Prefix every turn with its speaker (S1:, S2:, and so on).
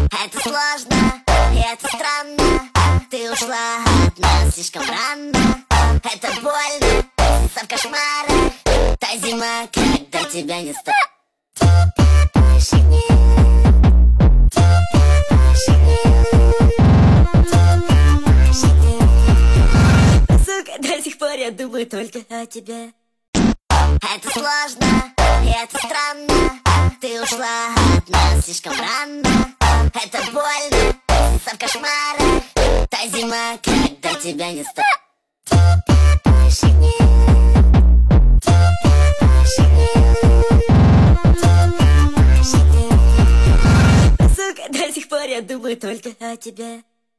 S1: Это сложно, и это странно. Ты ушла от нас слишком рано. Это больно, снится в кошмарах. Та зима, когда тебя не стало. Тебя больше нет. Тебя больше нет. Тебя больше нет. Сука, до сих пор я думаю только о тебе. Это сложно, и это странно. Ты ушла от нас слишком рано. Это больно, снится в кошмарах. Та зима, когда тебя не стало. Тебя больше нет. Тебя больше нет. Тебя больше нет. Сука, до сих пор я думаю только о тебе.